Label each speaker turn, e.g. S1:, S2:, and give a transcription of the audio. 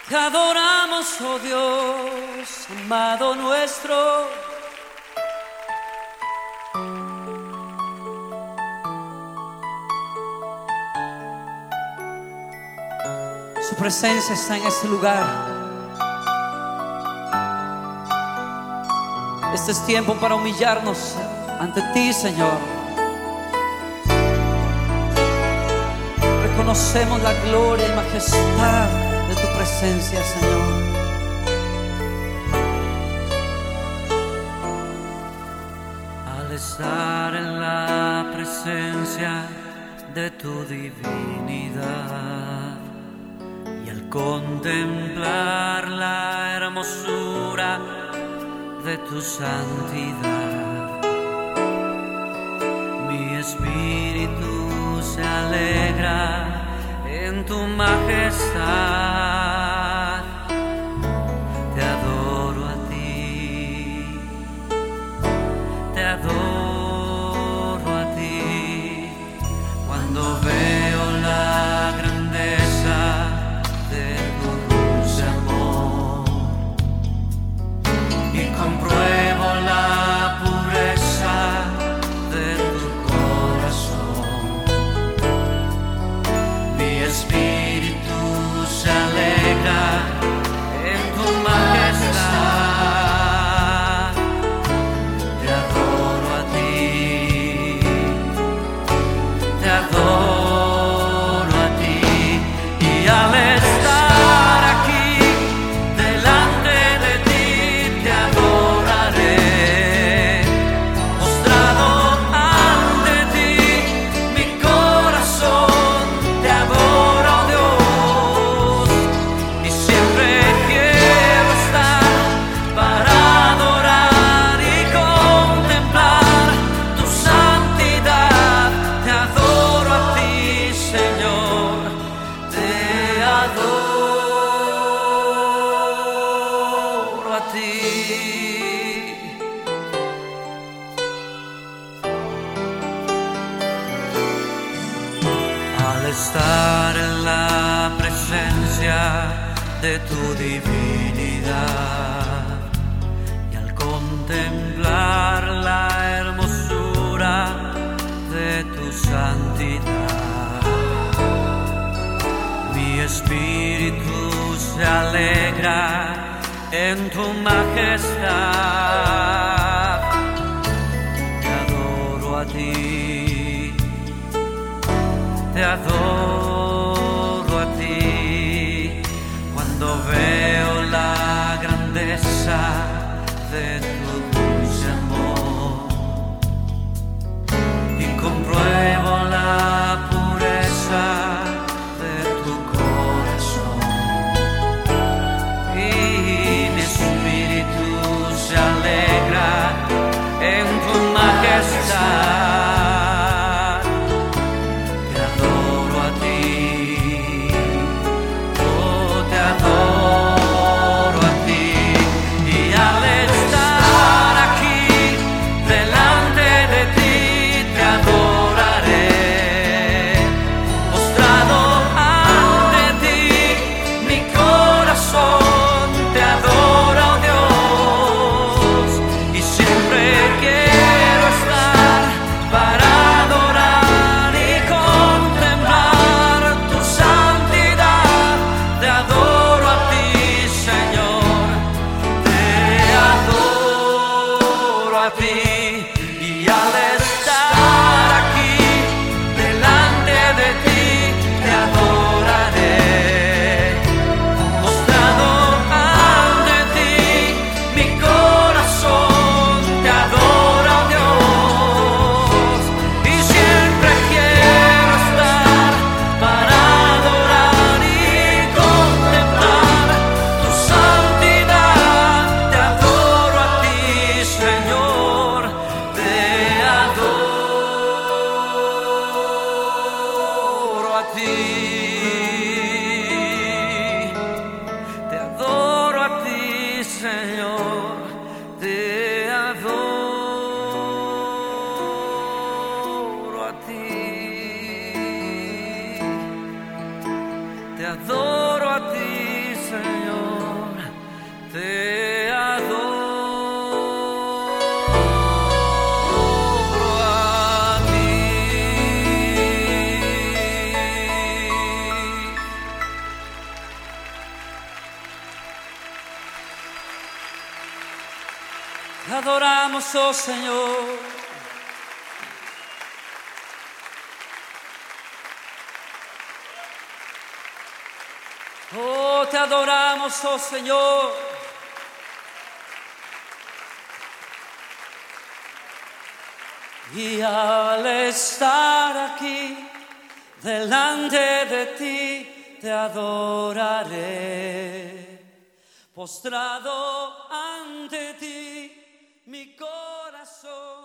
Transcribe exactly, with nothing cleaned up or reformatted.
S1: Te adoramos, oh Dios, amado nuestro. Su presencia está en este lugar. Este es tiempo para humillarnos ante ti, Señor. Reconocemos la gloria y majestad de tu presencia, Señor.
S2: Al estar en la presencia de tu divinidad y al contemplar la hermosura de tu santidad, mi espíritu se alegra en tu majestad. Te adoro a ti, te adoro a ti. Cuando veo la grandeza de tu dulce amor y compruebo la pureza de tu corazón, mi espíritu se alegra en tu majestad. Te adoro a ti, te adoro a ti. Y al estar aquí delante de ti te adoraré, postrado ante ti, mi corazón te adora, oh Dios, y siempre quiero estar para adorar y contemplar tu santidad. Te adoro a ti, Señor, te adoro a ti. Al estar en la presencia de tu divinidad y al contemplar la hermosura de tu santidad, mi espíritu se alegra en tu majestad. Te adoro a ti, te adoro a ti. Cuando veo la grandeza de tu dulce amor y compruebo la pureza de tu corazón, y mi espíritu se alegra en tu majestad. Te adoro a ti, oh, te adoro a ti. Y al estar aquí delante de ti te adoraré,
S1: Te adoramos, oh Señor. Oh, te adoramos, oh Señor. Y al estar aquí delante de ti, te adoraré. Postrado ante ti, mi corazón